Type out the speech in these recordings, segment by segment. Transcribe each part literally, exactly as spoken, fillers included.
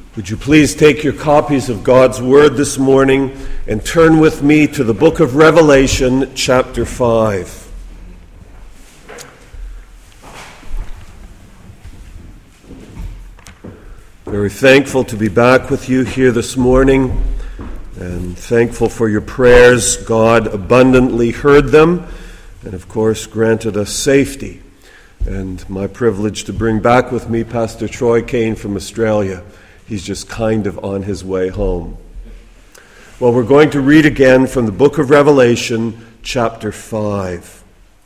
Would you please take your copies of God's Word this morning and turn with me to the book of Revelation, chapter five. Very thankful to be back with you here this morning, and thankful for your prayers. God abundantly heard them and, of course, granted us safety. And my privilege to bring back with me Pastor Troy Kane from Australia. He's just kind of on his way home. Well, we're going to read again from the book of Revelation, chapter five.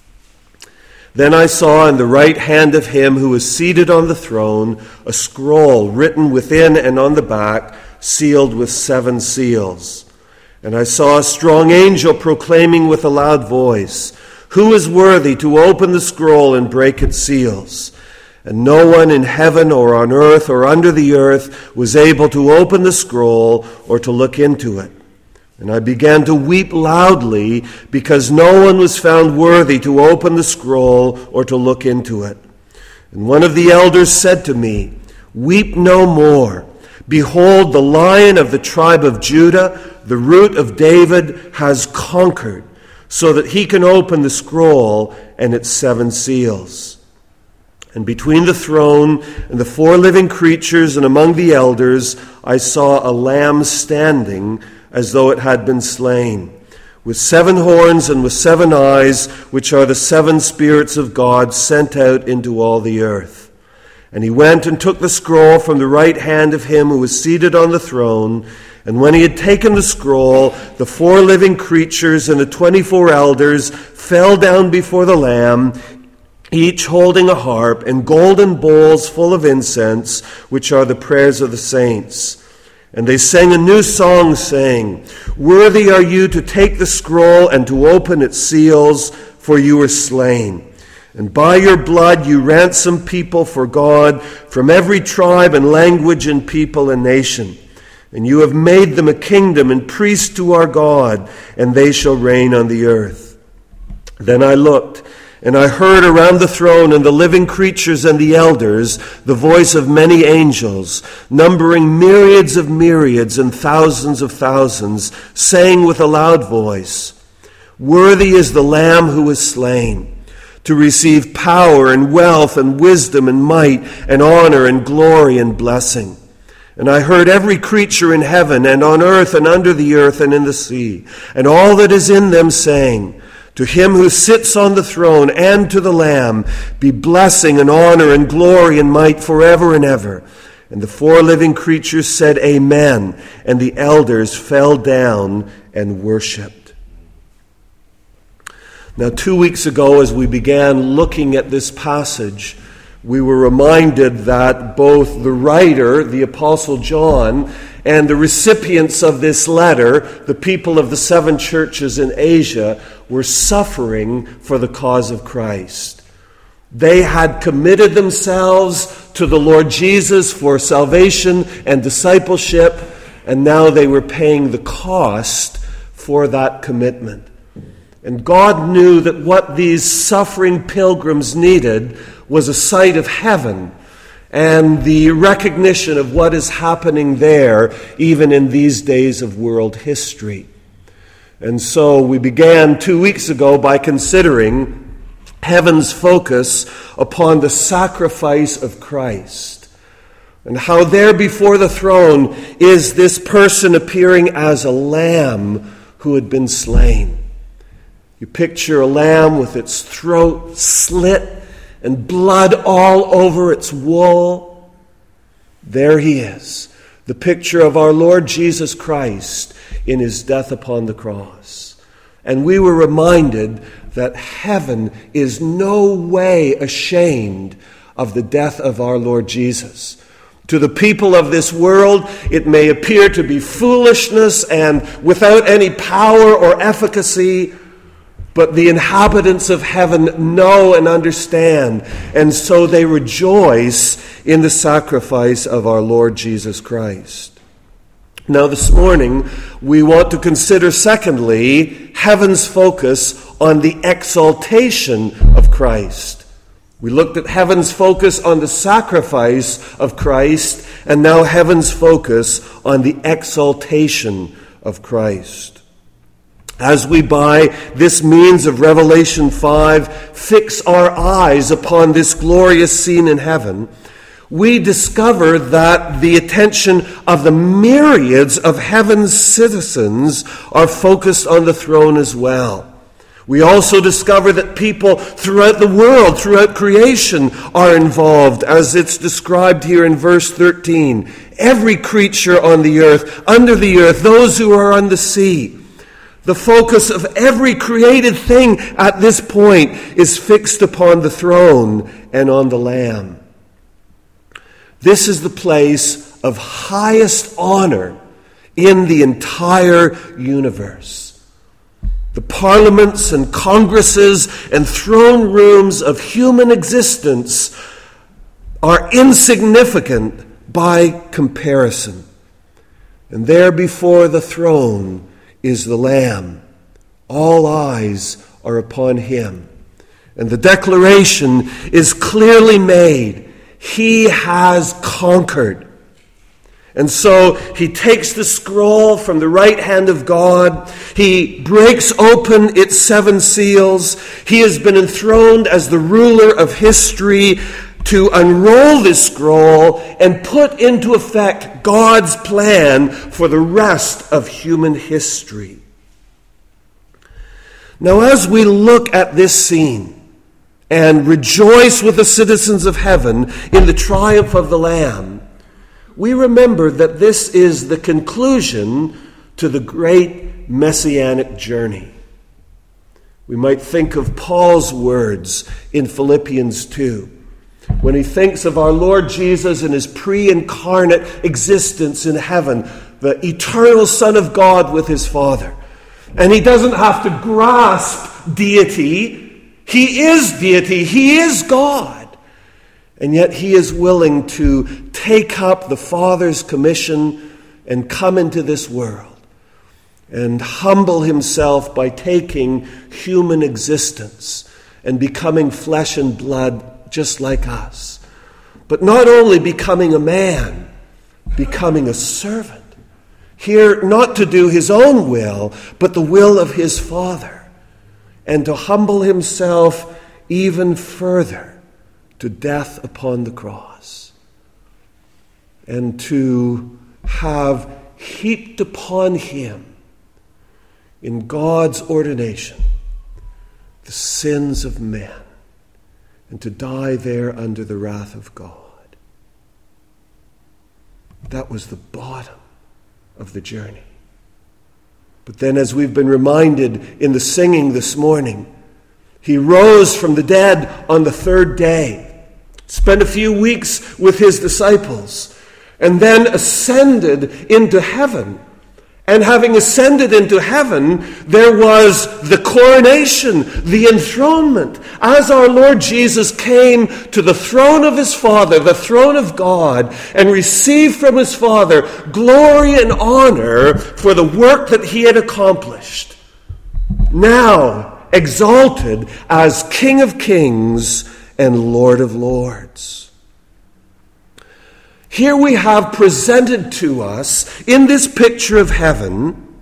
Then I saw in the right hand of him who was seated on the throne a scroll written within and on the back, sealed with seven seals. And I saw a strong angel proclaiming with a loud voice, "Who is worthy to open the scroll and break its seals?" And no one in heaven or on earth or under the earth was able to open the scroll or to look into it. And I began to weep loudly because no one was found worthy to open the scroll or to look into it. And one of the elders said to me, "Weep no more. Behold, the Lion of the tribe of Judah, the Root of David, has conquered, so that he can open the scroll and its seven seals." And between the throne and the four living creatures and among the elders, I saw a lamb standing as though it had been slain, with seven horns and with seven eyes, which are the seven spirits of God sent out into all the earth. And he went and took the scroll from the right hand of him who was seated on the throne. And when he had taken the scroll, the four living creatures and the twenty-four elders fell down before the Lamb, each holding a harp and golden bowls full of incense, which are the prayers of the saints. And they sang a new song, saying, "Worthy are you to take the scroll and to open its seals, for you were slain. And by your blood you ransomed people for God from every tribe and language and people and nation. And you have made them a kingdom and priests to our God, and they shall reign on the earth." Then I looked, and I heard around the throne and the living creatures and the elders the voice of many angels, numbering myriads of myriads and thousands of thousands, saying with a loud voice, "Worthy is the Lamb who was slain, to receive power and wealth and wisdom and might and honor and glory and blessing." And I heard every creature in heaven and on earth and under the earth and in the sea, and all that is in them, saying, "To him who sits on the throne and to the Lamb be blessing and honor and glory and might forever and ever." And the four living creatures said, "Amen." And the elders fell down and worshipped. Now, two weeks ago, as we began looking at this passage, we were reminded that both the writer, the Apostle John, and the recipients of this letter, the people of the seven churches in Asia, were suffering for the cause of Christ. They had committed themselves to the Lord Jesus for salvation and discipleship, and now they were paying the cost for that commitment. And God knew that what these suffering pilgrims needed was a sight of heaven and the recognition of what is happening there, even in these days of world history. And so we began two weeks ago by considering heaven's focus upon the sacrifice of Christ, and how there before the throne is this person appearing as a lamb who had been slain. You picture a lamb with its throat slit and blood all over its wool. There he is, the picture of our Lord Jesus Christ in his death upon the cross. And we were reminded that heaven is no way ashamed of the death of our Lord Jesus. To the people of this world, it may appear to be foolishness and without any power or efficacy, but the inhabitants of heaven know and understand, and so they rejoice in the sacrifice of our Lord Jesus Christ. Now this morning, we want to consider, secondly, heaven's focus on the exaltation of Christ. We looked at heaven's focus on the sacrifice of Christ, and now heaven's focus on the exaltation of Christ. As we, by this means of Revelation five, fix our eyes upon this glorious scene in heaven, we discover that the attention of the myriads of heaven's citizens are focused on the throne as well. We also discover that people throughout the world, throughout creation, are involved, as it's described here in verse thirteen. Every creature on the earth, under the earth, those who are on the sea. The focus of every created thing at this point is fixed upon the throne and on the Lamb. This is the place of highest honor in the entire universe. The parliaments and congresses and throne rooms of human existence are insignificant by comparison. And there before the throne is the Lamb. All eyes are upon him. And the declaration is clearly made. He has conquered. And so he takes the scroll from the right hand of God. He breaks open its seven seals. He has been enthroned as the ruler of history to unroll this scroll and put into effect God's plan for the rest of human history. Now, as we look at this scene and rejoice with the citizens of heaven in the triumph of the Lamb, we remember that this is the conclusion to the great messianic journey. We might think of Paul's words in Philippians two, when he thinks of our Lord Jesus and his pre-incarnate existence in heaven, the eternal Son of God with his Father. And he doesn't have to grasp deity. He is deity. He is God. And yet he is willing to take up the Father's commission and come into this world and humble himself by taking human existence and becoming flesh and blood just like us. But not only becoming a man, becoming a servant. Here, not to do his own will, but the will of his Father. And to humble himself even further to death upon the cross, and to have heaped upon him in God's ordination the sins of men, and to die there under the wrath of God. That was the bottom of the journey. But then, as we've been reminded in the singing this morning, he rose from the dead on the third day, spent a few weeks with his disciples, and then ascended into heaven. And having ascended into heaven, there was the coronation, the enthronement. As our Lord Jesus came to the throne of his Father, the throne of God, and received from his Father glory and honor for the work that he had accomplished. Now exalted as King of Kings and Lord of Lords. Here we have presented to us, in this picture of heaven,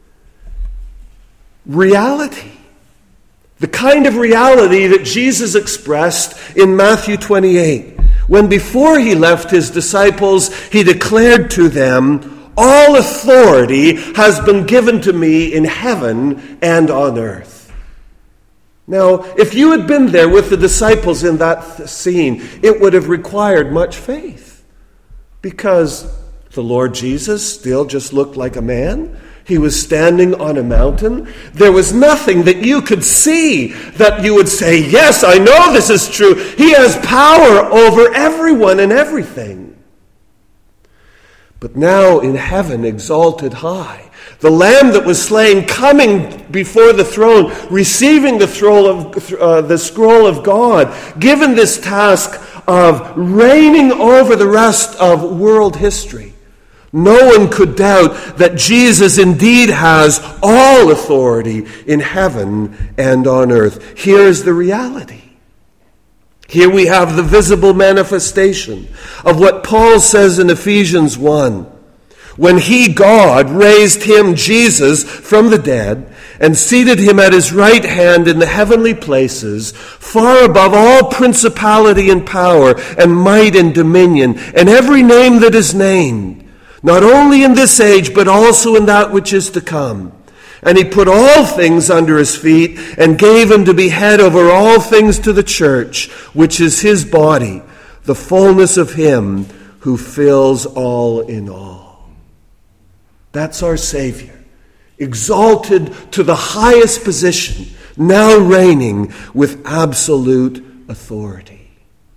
reality. The kind of reality that Jesus expressed in Matthew twenty-eight, when before he left his disciples, he declared to them, "All authority has been given to me in heaven and on earth." Now, if you had been there with the disciples in that scene, it would have required much faith, because the Lord Jesus still just looked like a man. He was standing on a mountain. There was nothing that you could see that you would say, "Yes, I know this is true. He has power over everyone and everything." But now in heaven, exalted high, the Lamb that was slain, coming before the throne, receiving the scroll of, uh, the scroll of God, given this task of reigning over the rest of world history. No one could doubt that Jesus indeed has all authority in heaven and on earth. Here is the reality. Here we have the visible manifestation of what Paul says in Ephesians one. When he, God, raised him, Jesus, from the dead and seated him at his right hand in the heavenly places, far above all principality and power and might and dominion, and every name that is named, not only in this age, but also in that which is to come. And he put all things under his feet and gave him to be head over all things to the church, which is his body, the fullness of him who fills all in all. That's our Savior, exalted to the highest position, now reigning with absolute authority.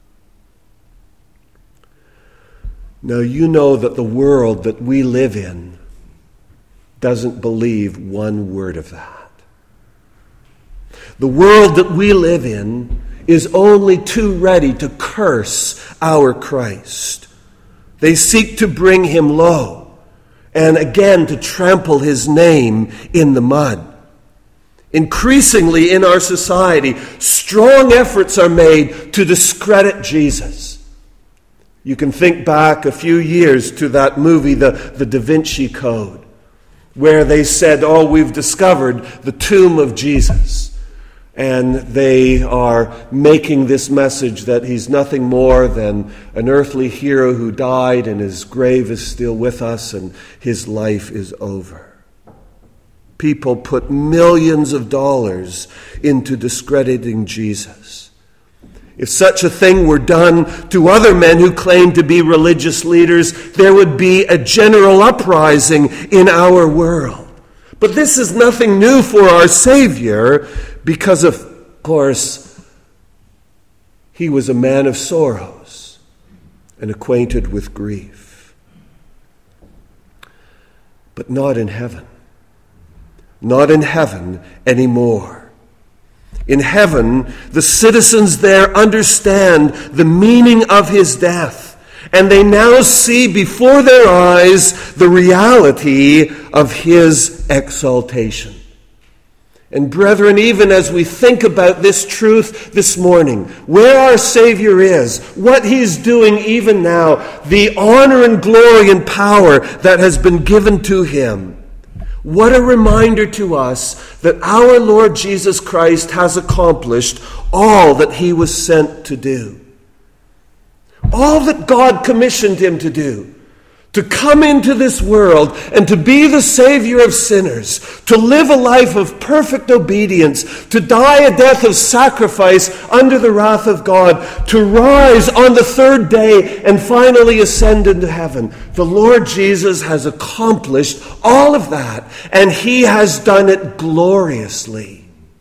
Now you know that the world that we live in doesn't believe one word of that. The world that we live in is only too ready to curse our Christ. They seek to bring him low, and again to trample his name in the mud. Increasingly in our society, strong efforts are made to discredit Jesus. You can think back a few years to that movie, the, the Da Vinci Code, where they said, oh, we've discovered the tomb of Jesus. And they are making this message that he's nothing more than an earthly hero who died and his grave is still with us and his life is over. People put millions of dollars into discrediting Jesus. If such a thing were done to other men who claim to be religious leaders, there would be a general uprising in our world. But this is nothing new for our Savior, because, of course, he was a man of sorrows and acquainted with grief. But not in heaven. Not in heaven anymore. In heaven, the citizens there understand the meaning of his death, and they now see before their eyes the reality of his exaltation. And brethren, even as we think about this truth this morning, where our Savior is, what he's doing even now, the honor and glory and power that has been given to him, what a reminder to us that our Lord Jesus Christ has accomplished all that he was sent to do. All that God commissioned him to do. To come into this world and to be the Savior of sinners, to live a life of perfect obedience, to die a death of sacrifice under the wrath of God, to rise on the third day and finally ascend into heaven. The Lord Jesus has accomplished all of that, and he has done it gloriously.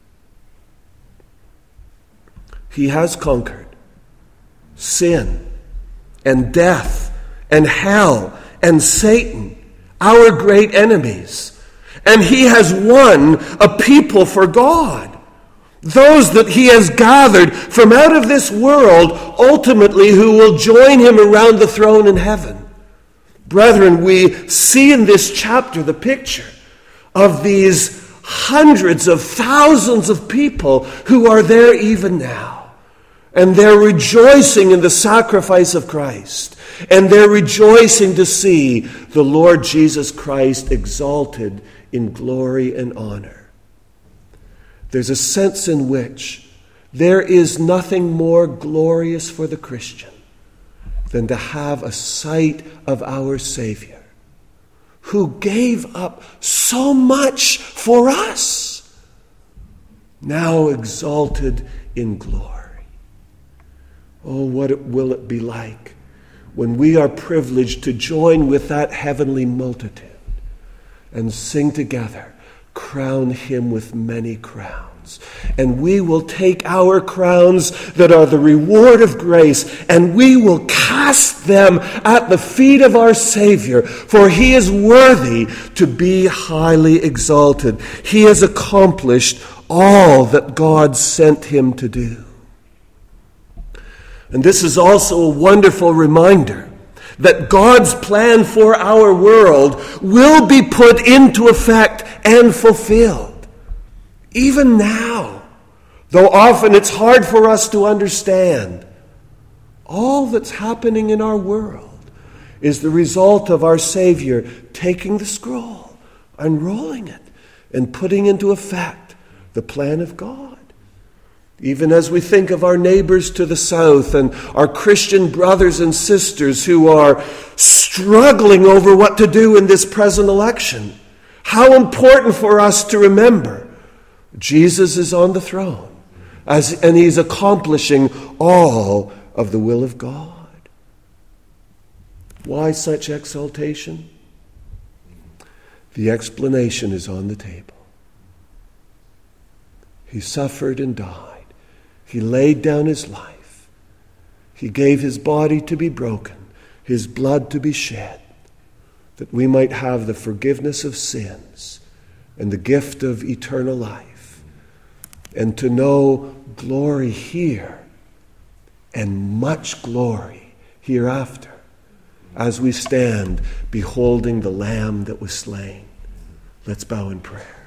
He has conquered sin and death and hell and Satan, our great enemies. And he has won a people for God. Those that he has gathered from out of this world, ultimately, who will join him around the throne in heaven. Brethren, we see in this chapter the picture of these hundreds of thousands of people who are there even now. And they're rejoicing in the sacrifice of Christ. And they're rejoicing to see the Lord Jesus Christ exalted in glory and honor. There's a sense in which there is nothing more glorious for the Christian than to have a sight of our Savior, who gave up so much for us, now exalted in glory. Oh, what it, will it be like when we are privileged to join with that heavenly multitude and sing together, crown him with many crowns. And we will take our crowns that are the reward of grace, and we will cast them at the feet of our Savior, for he is worthy to be highly exalted. He has accomplished all that God sent him to do. And this is also a wonderful reminder that God's plan for our world will be put into effect and fulfilled. Even now, though often it's hard for us to understand, all that's happening in our world is the result of our Savior taking the scroll, unrolling it, and putting into effect the plan of God. Even as we think of our neighbors to the south and our Christian brothers and sisters who are struggling over what to do in this present election, how important for us to remember Jesus is on the throne as, and he's accomplishing all of the will of God. Why such exaltation? The explanation is on the table. He suffered and died. He laid down his life. He gave his body to be broken, his blood to be shed, that we might have the forgiveness of sins and the gift of eternal life, and to know glory here and much glory hereafter as we stand beholding the Lamb that was slain. Let's bow in prayer.